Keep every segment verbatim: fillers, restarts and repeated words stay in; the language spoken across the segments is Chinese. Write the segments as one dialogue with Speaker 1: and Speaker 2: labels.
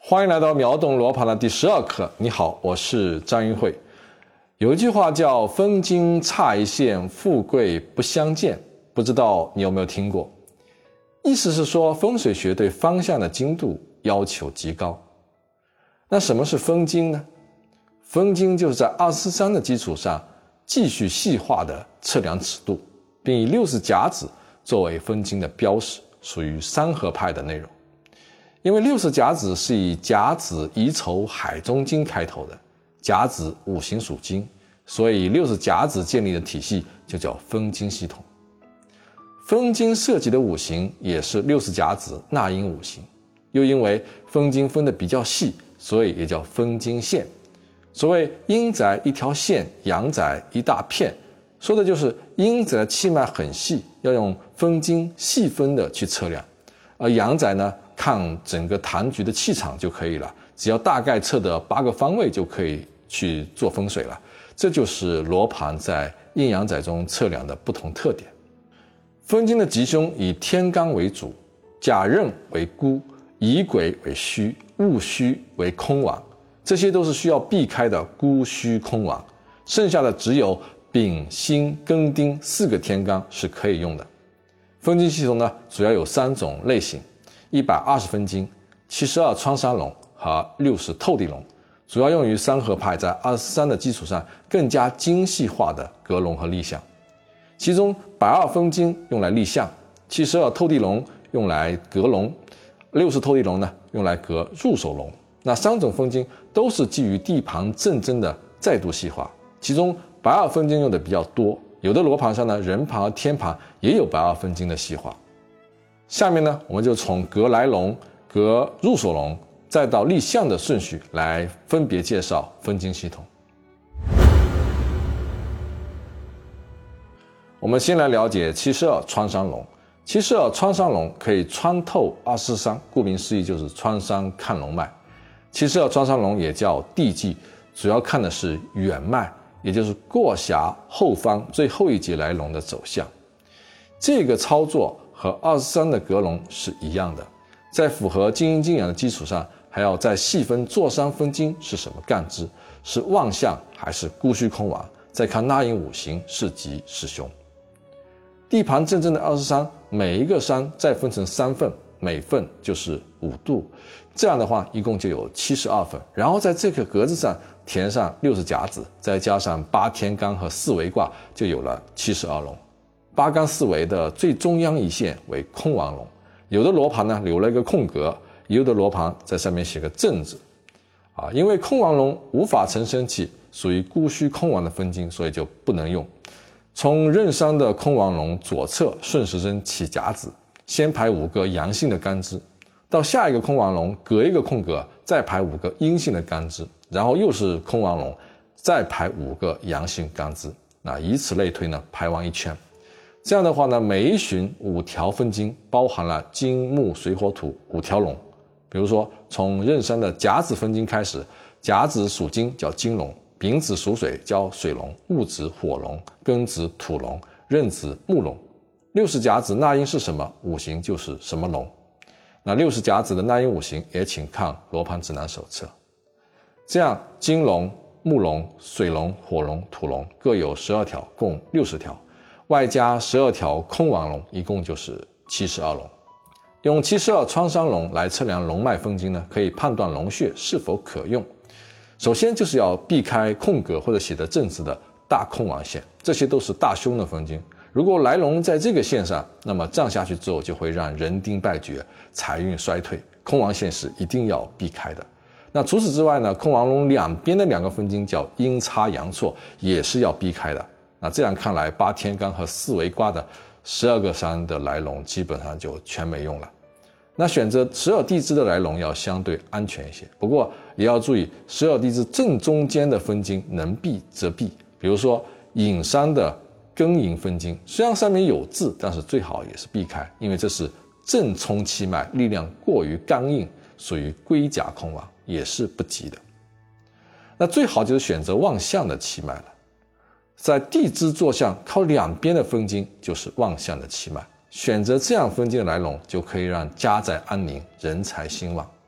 Speaker 1: 欢迎来到秒懂罗盘的第十二课。你好，我是张云慧。有一句话叫分金差一线，富贵不相见，不知道你有没有听过？意思是说风水学对方向的精度要求极高。那什么是分金呢？分金就是在二四三的基础上继续细化的测量尺度，并以六十甲子作为分金的标识，属于三合派的内容。因为六十甲子是以甲子乙丑海中金开头的，甲子五行属金，所以六十甲子建立的体系就叫分金系统。分金涉及的五行也是六十甲子纳音五行，又因为分金分得比较细，所以也叫分金线。所谓阴宅一条线，阳宅一大片，说的就是阴宅的气脉很细，要用分金细分的去测量，而阳宅呢，看整个坛局的气场就可以了，只要大概测的八个方位就可以去做风水了。这就是罗盘在阴阳宅中测量的不同特点。分金的吉凶以天干为主，甲壬为孤，乙癸为戌，戊戌为空亡，这些都是需要避开的孤戌空亡，剩下的只有丙辛庚丁四个天干是可以用的。分金系统呢，主要有三种类型：一百二十分金、七十二穿山龙和六十透地龙，主要用于三合派在二十三的基础上更加精细化的格龙和立象。其中百二分金用来立象，七十二透地龙用来格龙，六十透地龙呢用来格入手龙。那三种分金都是基于地盘正针的再度细化，其中百二分金用的比较多，有的罗盘上呢人盘和天盘也有百二分金的细化。下面呢，我们就从格来龙、格入手龙，再到立象的顺序来分别介绍分金系统。我们先来了解七十二穿山龙。七十二穿山龙可以穿透二四三，顾名思义就是穿山看龙脉。七十二穿山龙也叫地纪，主要看的是远脉，也就是过峡后方最后一节来龙的走向。这个操作和二十三的格龙是一样的，在符合金阴金阳的基础上，还要再细分坐山分金是什么干支，是旺相还是孤戌空亡，再看纳音五行是吉是凶。地盘正正的二十三，每一个山再分成三份，每份就是五度，这样的话一共就有七十二份，然后在这个格子上填上六十甲子，再加上八天干和四维卦，就有了七十二龙。八干四维的最中央一线为空亡龙，有的罗盘呢留了一个空格，有的罗盘在上面写个正字啊，因为空亡龙无法成生气，属于孤戌空亡的分金，所以就不能用。从壬山的空亡龙左侧顺时针起甲子，先排五个阳性的干支，到下一个空亡龙隔一个空格，再排五个阴性的干支，然后又是空亡龙，再排五个阳性干支，那以此类推呢，排完一圈。这样的话呢，每一旬五条分金，包含了金木水火土五条龙。比如说从壬山的甲子分金开始，甲子属金叫金龙，丙子属水叫水龙，戊子火龙，庚子土龙，壬子木龙。六十甲子纳音是什么，五行就是什么龙。那六十甲子的纳音五行也请看罗盘指南手册。这样金龙、木龙、水龙、火龙、土龙各有十二条，共六十条，外加十二条空亡龙，一共就是七十二龙。用七十二穿山龙来测量龙脉分金呢，可以判断龙穴是否可用。首先就是要避开空格或者写的正字的大空亡线，这些都是大凶的分金。如果来龙在这个线上，那么这样下去之后就会让人丁败绝，财运衰退，空亡线是一定要避开的。那除此之外呢，空亡龙两边的两个分金叫阴差阳错，也是要避开的。那这样看来，八天干和四维卦的十二个山的来龙基本上就全没用了。那选择十二地支的来龙要相对安全一些，不过也要注意十二地支正中间的分金能避则避。比如说寅山的庚寅分金，虽然上面有字，但是最好也是避开，因为这是正冲气脉，力量过于刚硬，属于龟甲空亡，也是不吉的。那最好就是选择旺相的气脉了，在地支坐向靠两边的分金就是旺相的气脉，选择这样分金的来龙，就可以让家宅安宁，人财兴旺。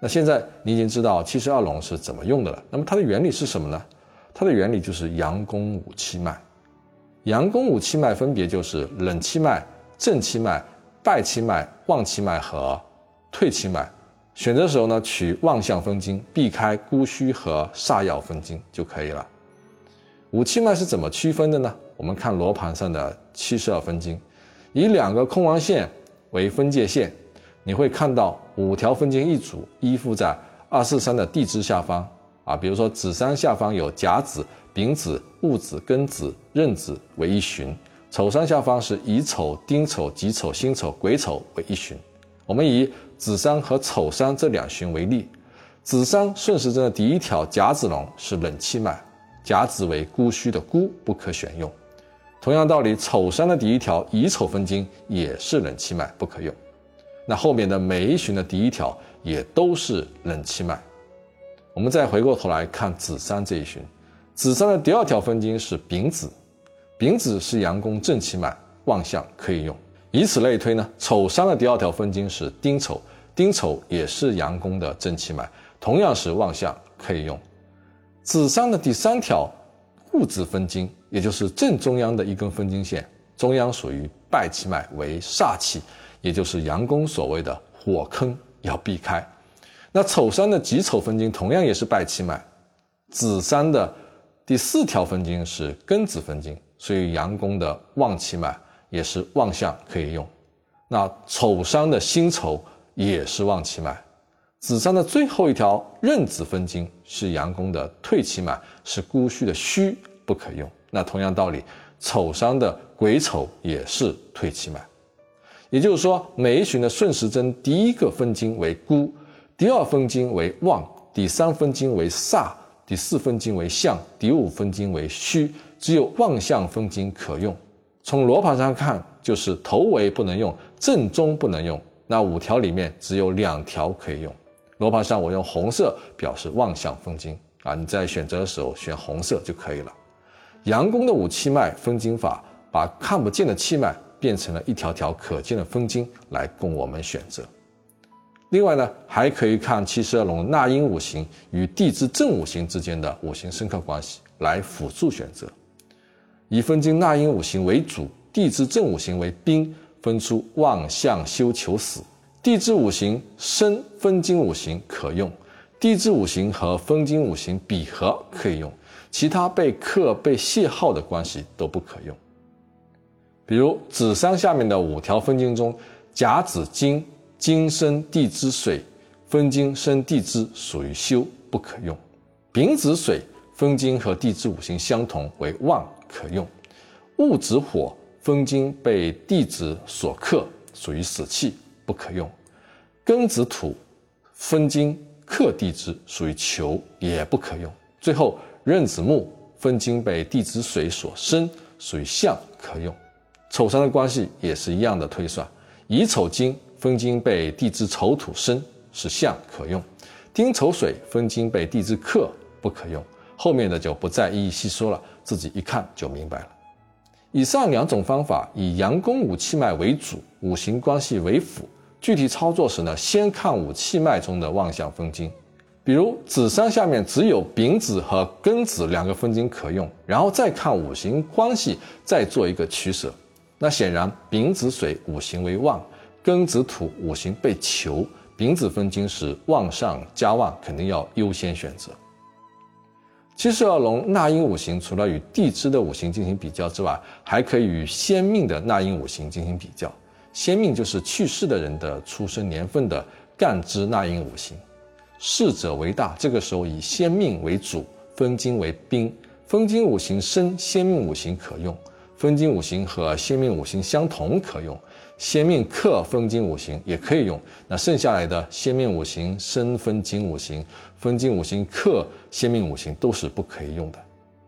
Speaker 1: 那现在你已经知道七十二龙是怎么用的了，那么它的原理是什么呢？它的原理就是阳宫五气脉。阳宫五气脉分别就是冷气脉、正气脉、败气脉、旺气脉和退气脉。选择时候呢，取旺相分经，避开孤虚和煞药分经就可以了。五气脉是怎么区分的呢？我们看罗盘上的七十二分经，以两个空亡线为分界线，你会看到五条分经一组，依附在二四三的地支下方啊。比如说子山下方有甲子、丙子、戊子、庚子、壬子为一旬，丑山下方是乙丑、丁丑、己丑、辛丑、癸丑为一旬。我们以子山和丑山这两旬为例，子山顺时针的第一条甲子龙是冷气脉，甲子为孤虚的孤，不可选用。同样道理，丑山的第一条乙丑分经也是冷气脉，不可用。那后面的每一旬的第一条也都是冷气脉。我们再回过头来看子山这一旬，子山的第二条分经是丙子，丙子是阳宫正气脉，旺相可以用。以此类推呢，丑山的第二条分经是丁丑，丁丑也是阳宫的正气脉，同样是旺相可以用。子山的第三条戊子分经，也就是正中央的一根分经线，中央属于败气脉，为煞气，也就是阳宫所谓的火坑，要避开。那丑山的己丑分经同样也是败气脉，子山的第四条分经是庚子分经，所以阳宫的旺气脉也是旺相可以用。那丑山的辛丑也是旺气脉，子山的最后一条壬子分经是阳宫的退气脉，是孤虚的虚，不可用。那同样道理，丑山的癸丑也是退气脉。也就是说，每一旬的顺时针第一个分经为孤，第二分经为旺，第三分经为煞，第四分经为相，第五分经为虚，只有旺相分经可用。从罗盘上看，就是头尾不能用，正中不能用，那五条里面只有两条可以用。罗盘上我用红色表示旺相分经啊，你在选择的时候选红色就可以了。阳宫的五气脉分经法，把看不见的气脉变成了一条条可见的分经来供我们选择。另外呢，还可以看七十二龙纳音五行与地支正五行之间的五行生克关系来辅助选择。以分经纳音五行为主，地支正五行为宾，分出旺相休囚死。地支五行生分经五行可用，地支五行和分经五行比合可以用，其他被克被泄耗的关系都不可用。比如子山下面的五条分经中，甲子金，金生地支水，分经生地支属于休，不可用。丙子水，分经和地支五行相同，为旺，可用。戊子火，分经被地支所克，属于死气，不可用。庚子土，分经克地支，属于囚，也不可用。最后壬子木，分经被地支水所生，属于相，可用。丑山的关系也是一样的推算，乙丑金，分经被地支丑土生，是相，可用。丁丑水，分经被地支克，不可用。后面的就不再一一细说了，自己一看就明白了。以上两种方法以阳宫五气脉为主，五行关系为辅，具体操作时呢，先看五气脉中的旺相分经。比如子山下面只有丙子和庚子两个分经可用，然后再看五行关系，再做一个取舍。那显然丙子水五行为旺，庚子土五行被囚，丙子分经是旺上加旺，肯定要优先选择。七十二龙纳音五行除了与地支的五行进行比较之外，还可以与先命的纳音五行进行比较。先命就是去世的人的出生年份的干支纳音五行。逝者为大，这个时候以先命为主，分经为宾。分经五行生，先命五行可用。分经五行和先命五行相同可用，先命克分经五行也可以用。那剩下来的先命五行生分经五行，分经五行克先命五行都是不可以用的。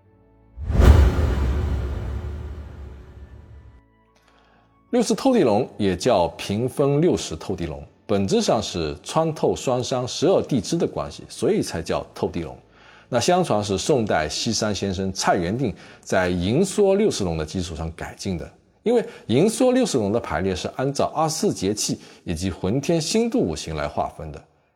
Speaker 1: 六十透地龙也叫平分六十透地龙，本质上是穿透双商十二地支的关系，所以才叫透地龙。那相传是宋代西山先生蔡元定在银缩六十龙的基础上改进的，因为银缩六十龙的排列是按照二十四节气以及浑天星度五行来划分的，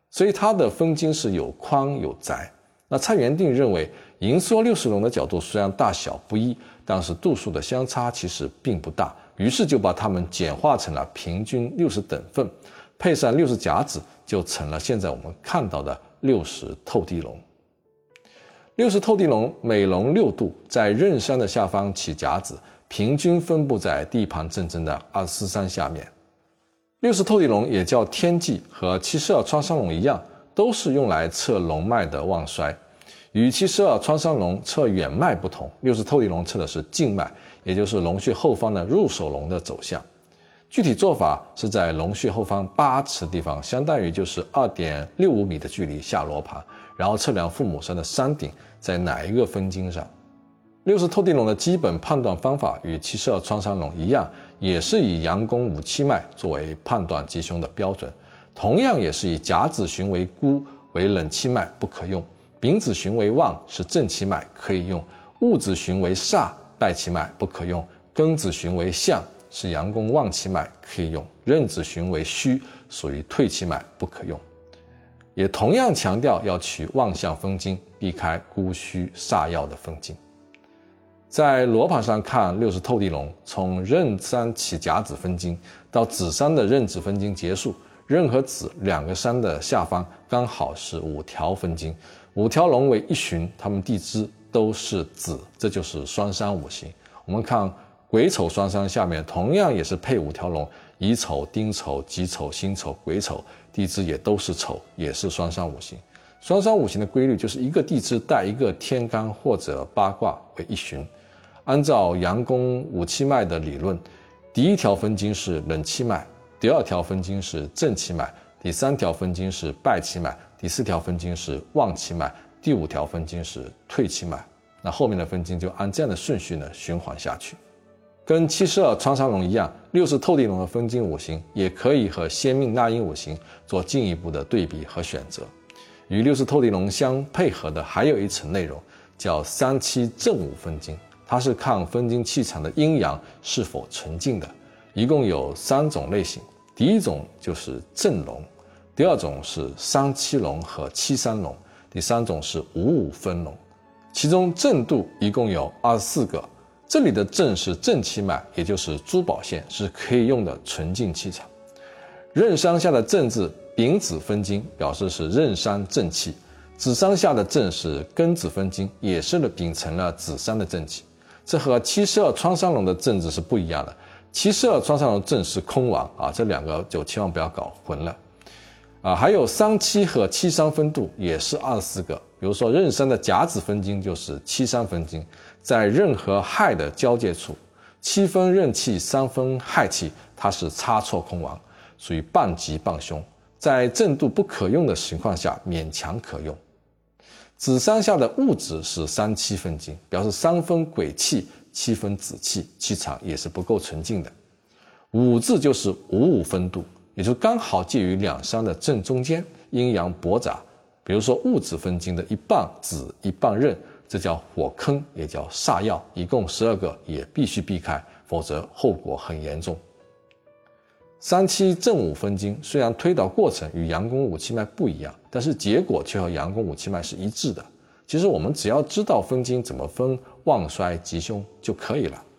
Speaker 1: 所以它的分金是有宽有窄。那蔡元定认为，银缩六十龙的角度虽然大小不一，但是度数的相差其实并不大，于是就把它们简化成了平均六十等份，配上六十甲子，就成了现在我们看到的六十透地龙。六十透地龙每龙六度，在壬山的下方起甲子，平均分布在地盘正针的二十四山下面。六十透地龙也叫天纪，和七十二穿山龙一样，都是用来测龙脉的旺衰。与七十二穿山龙测远脉不同，六十透地龙测的是近脉，也就是龙穴后方的入手龙的走向。具体做法是在龙穴后方八尺地方，相当于就是 二点六五米的距离下罗盘，然后测量父母山的山顶在哪一个分金上。六十透地龙的基本判断方法与七十二穿山龙一样，也是以阳宫五七脉作为判断吉凶的标准，同样也是以甲子旬为孤为冷气脉不可用，丙子旬为旺是正气脉可以用，戊子旬为煞败气脉不可用，庚子旬为相是阳宫旺气脉可以用，壬子旬为戌属于退气脉不可用。也同样强调要取旺相分金，避开孤虚煞曜的分金。在罗盘上看六十透地龙，从壬山起甲子分金到子山的壬子分金结束，壬和子两个山的下方刚好是五条分金，五条龙为一旬，它们地支都是子，这就是双山五行。我们看癸丑双山下面同样也是配五条龙，乙丑、丁丑、己丑、辛丑、癸丑，地支也都是丑，也是双山五行。双山五行的规律就是一个地支带一个天干或者八卦为一旬。按照阳宫五七脉的理论，第一条分金是冷气脉，第二条分金是正气脉，第三条分金是败气脉，第四条分金是旺气脉，第五条分金是退气脉。那后面的分金就按这样的顺序呢循环下去。跟七十二穿山龙一样，六十透地龙的分金五行也可以和先命纳音五行做进一步的对比和选择。与六十透地龙相配合的还有一层内容，叫三七正五分金，它是看分金气场的阴阳是否纯净的。一共有三种类型，第一种就是正龙，第二种是三七龙和七三龙，第三种是五五分龙。其中正度一共有二十四个，这里的正是正气脉，也就是珠宝线，是可以用的纯净气场。壬山下的正字丙子分金，表示是壬山正气；子山下的正是庚子分金，也是秉承了子山的正气。这和七十二穿山龙的正字是不一样的，七十二穿山龙正是空亡啊，这两个就千万不要搞混了。啊，还有三七和七三分度也是二十四个，比如说壬山的甲子分金就是七三分金，在壬和亥的交界处，七分壬气，三分亥气，它是差错空亡，属于半吉半凶，在正度不可用的情况下勉强可用。子山下的戊子是三七分金，表示三分癸气，七分子气，气场也是不够纯净的。午字就是五五分度，也就刚好介于两山的正中间，阴阳驳杂。比如说戊子分金的一半子一半壬，这叫火坑，也叫煞曜，一共十二个，也必须避开，否则后果很严重。三七正五分金虽然推导过程与阳宫五七脉不一样，但是结果却和阳宫五七脉是一致的。其实我们只要知道分金怎么分旺衰吉凶就可以了。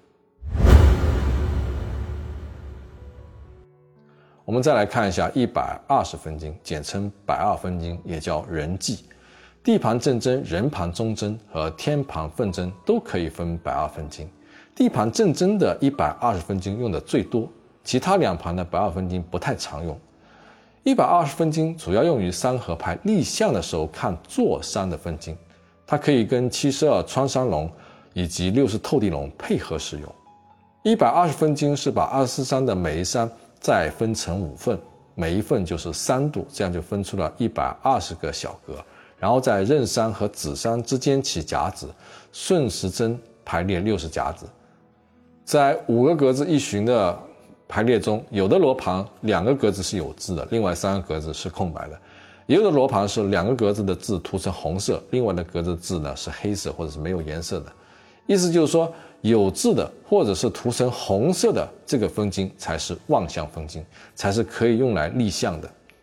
Speaker 1: 我们再来看一下一百二十分金，简称百二分金，也叫人纪。地盘正针、人盘中针和天盘分针都可以分百二分金。地盘正针的一百二十分金用的最多，其他两盘的百二分金不太常用。一百二十分金主要用于三合牌立项的时候看坐山的分金，它可以跟七十二穿山龙以及六十透地龙配合使用。一百二十分金是把二十四山的每一山再分成五份，每一份就是三度，这样就分出了一百二十个小格，然后在壬山和子山之间起甲子，顺时针排列六十甲子。在五个格子一旬的排列中，有的罗盘两个格子是有字的，另外三个格子是空白的；也有的罗盘是两个格子的字涂成红色，另外的格子字呢是黑色或者是没有颜色的。意思就是说，有字的或者是涂成红色的这个分金才是旺相分金，才是可以用来立项的。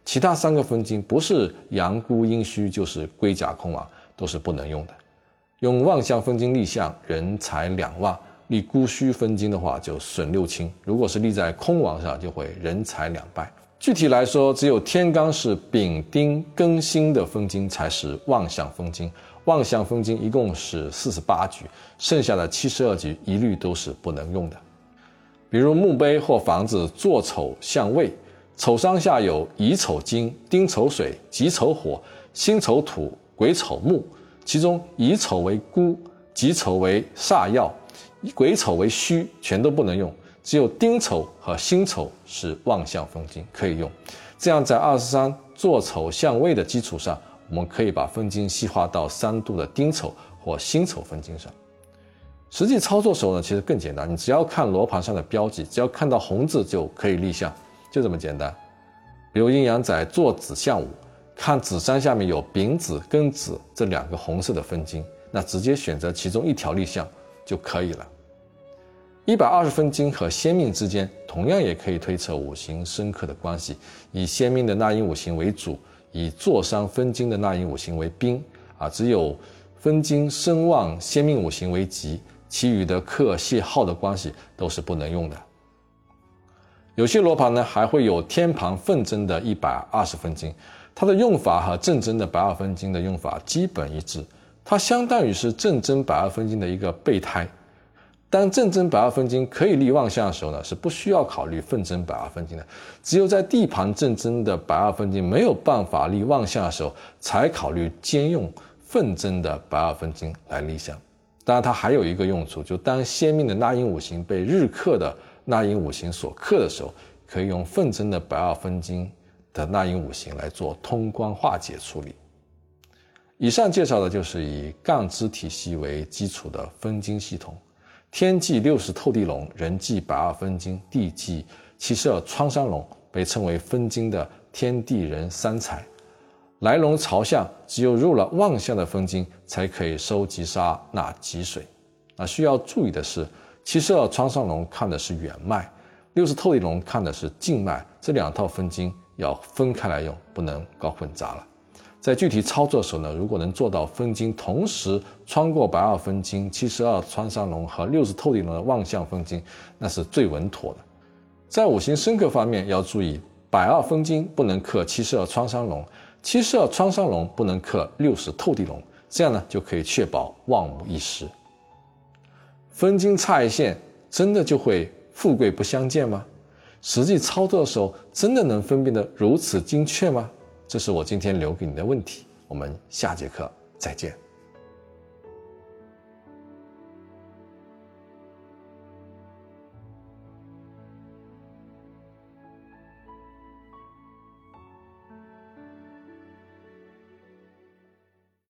Speaker 1: 其他三个分金不是阳孤阴虚就是龟甲空亡，都是不能用的。用旺相分金立相，人财两旺；立孤虚分金的话，就损六亲。如果是立在空亡上，就会人财两败。具体来说，只有天干是丙丁庚辛的分金才是旺相分金。旺相分金一共是四十八局，剩下的七十二局一律都是不能用的。比如墓碑或房子坐丑相位，丑上下有乙丑金、丁丑水、己丑火、辛丑土、癸丑木，其中乙丑为孤，己丑为煞曜，癸丑为戌，全都不能用。只有丁丑和辛丑是旺相分金可以用。这样在二十三坐丑相位的基础上，我们可以把分金细化到三度的丁丑或辛丑分金上。实际操作时候呢，其实更简单，你只要看罗盘上的标记，只要看到红字就可以立项，就这么简单。比如阴阳仔坐子相午，看子山下面有丙子、庚子这两个红色的分金，那直接选择其中一条立项就可以了。一百二十分金和先命之间同样也可以推测五行生克的关系，以先命的纳音五行为主，以坐伤分金的纳音五行为宾啊，只有分金生旺先命五行为吉，其余的克泄耗的关系都是不能用的。有些罗盘呢还会有天旁奋增的一百二十分金，它的用法和正增的百二分金的用法基本一致，它相当于是正增百二分金的一个备胎。当正增百二分金可以立旺相的时候呢，是不需要考虑奋增百二分金的，只有在地盘正增的百二分金没有办法立旺相的时候，才考虑兼用奋增的百二分金来立项。当然它还有一个用处，就当先命的纳音五行被日克的纳音五行所克的时候，可以用奋增的百二分金的纳音五行来做通关化解处理。以上介绍的就是以干支体系为基础的分金系统。天纪六十透地龙，人纪百二分金，地纪七十二穿山龙，被称为分金的天地人三才。来龙朝向，只有入了旺相的分金，才可以收吉杀纳吉水。那需要注意的是，七十二穿山龙看的是远脉，六十透地龙看的是近脉，这两套分金要分开来用，不能搞混杂了。在具体操作的时候呢，如果能做到分金同时穿过百二分金、七十二穿山龙和六十透地龙的旺相分金，那是最稳妥的。在五行生克方面要注意，百二分金不能克七十二穿山龙，七十二穿山龙不能克六十透地龙，这样呢就可以确保万无一失。分金差一线，真的就会富贵不相见吗？实际操作的时候，真的能分辨得如此精确吗？这是我今天留给你的问题，我们下节课再见。